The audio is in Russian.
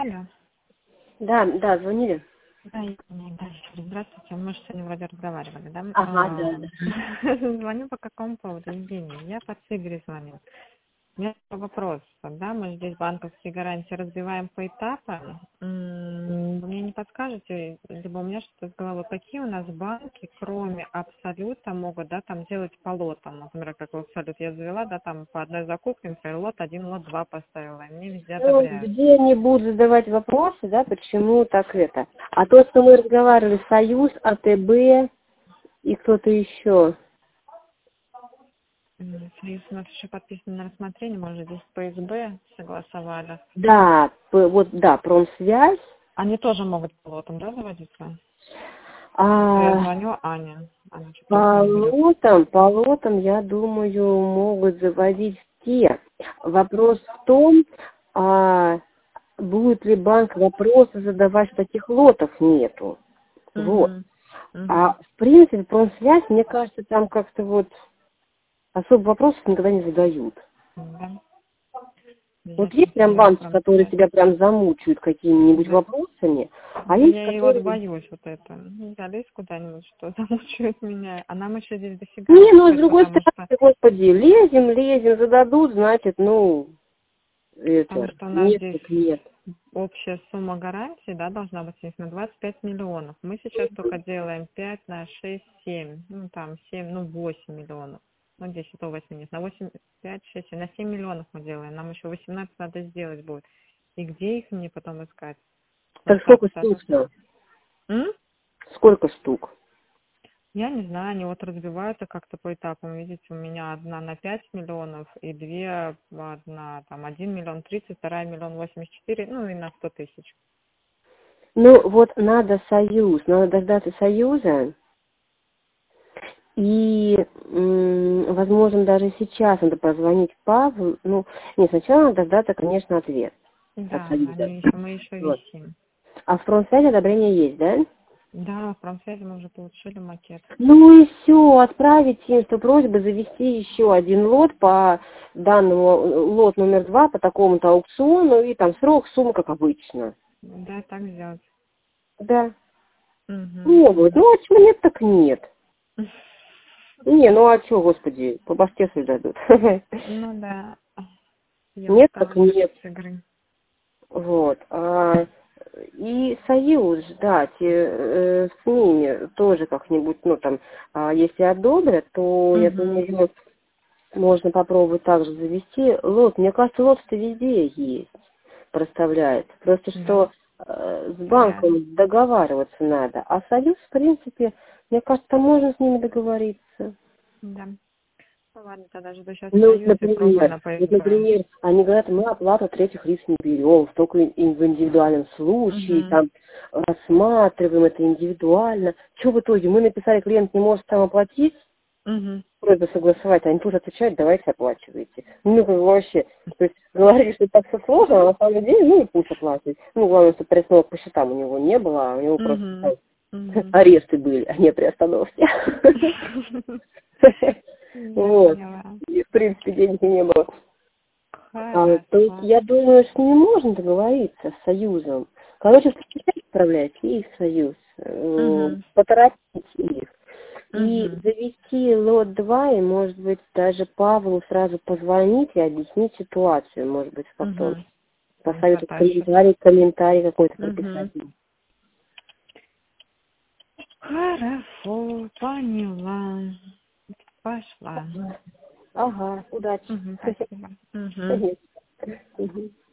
Алло. Да, да, звонили. Да, здравствуйте. Мы же сегодня вроде разговаривали, да? Ага, да, да. Звоню по какому поводу, Евгений? Я под Игорю звоню. У меня такой вопрос. Когда мы здесь банковские гарантии разбиваем по этапам, вы мне не подскажете, либо у меня что-то с головой, какие у нас банки, кроме Абсолюта, могут, да, там делать по лотам? Например, как в Абсолют я завела, да, там по одной закупке, например, лот 1, лот 2 поставила, и мне везде Ну, одобряют. где они будут задавать вопросы, да, почему так это. А то, что мы разговаривали, Союз, АТБ и кто-то еще. Союз у нас еще подписан на рассмотрение, может, здесь ПСБ согласовали. Да, вот, да, промсвязь. Они тоже могут по лотам, да, заводиться? Я А звоню Ане. Она что-то по не берет. лотам, я думаю, могут заводить все. Вопрос в том, будет ли банк вопросы задавать, что таких лотов нету. Вот. Угу. А Угу. в принципе, промсвязь, мне кажется, там как-то вот особо вопросов никогда не задают. Да. Вот Я есть прям смотрела банки, которые промсвязь. тебя прям замучают какими-нибудь Да. вопросами, а Да есть, я и вот которые... боюсь вот это. Я лезь куда-нибудь, что замучают меня. А нам еще здесь дофига Не, ну, с расписать, другой стороны, господи, лезем, зададут, значит, ну, потому это, что у нас нет, здесь так нет. общая сумма гарантии, да, должна быть здесь на 25 миллионов. Мы сейчас только делаем 5 на 6 7 ну, там 7 ну, 8 миллионов. Ну, 10 до 8 нет. На 8 5 6 7 на 7 миллионов мы делаем. Нам еще 18 надо сделать будет. И где их мне потом искать? Вот Так по сколько штук? абсолютно. М? Сколько штук? Я не знаю, они вот разбиваются как-то по этапам. Видите, у меня одна на 5 миллионов и две, одна там 1 миллион 30, вторая 1 084 000, ну и на 100 тысяч. Ну, вот надо союз, надо дождаться союза, и, возможно, даже сейчас надо позвонить Павлу. Ну, нет, сначала надо дождаться, конечно, ответ от Да, союза. они еще, мы еще Вот. висим. А в промсвязи одобрение есть, да? Да, в промсвязи мы уже получили макет. Ну и все, отправить им, что просьба завести еще один лот по данному, лот номер 2 по такому-то аукциону, и там срок, сумма, как обычно. Да, так сделать. Да. Угу, Могут. угу. Ну, а чего нет, так нет. Не, ну а что, господи, по башке соль дадут. Ну да, я Нет, так устала нет. с игры. Вот. И союз ждать с ними тоже как-нибудь, ну там, если одобрят, то я Угу. думаю, можно попробовать также завести лот. Мне кажется, лот-то везде есть, проставляет. Просто Да, что с реально. банком договариваться надо. А союз, в принципе, мне кажется, можно с ними договориться. Да. Ну ладно, тогда жду сейчас Ну, союз и пробую например, на ПСБ. они говорят, мы оплату третьих лиц не берем, только в индивидуальном случае, Угу. там, рассматриваем это индивидуально. Что в итоге? Мы написали, клиент не может сам оплатить, Угу. просьба согласовать, они тут отвечают, давайте оплачивайте. Ну, как бы вообще, то есть говорили, что так все сложно, а на самом деле, ну, и пусть оплатит. Ну, главное, что перестановок по счетам у него не было, а у него просто Угу. там, Угу. аресты были, а не приостановки. Я Вот. поняла. И, в принципе, денег и не было. То есть Хорошо. я думаю, с ними можно договориться с Союзом. Короче, отправлять и в Союз, Угу. поторопить их. И Угу. завести лот 2 и, может быть, даже Павлу сразу позвонить и объяснить ситуацию, может быть, как-то он Угу. Не посоветует хватает что-то. комментарий какой-то Угу. прописать. Хорошо, поняла. Пошла. Ага, удачи. Угу, спасибо. Угу. Конечно. Мгм.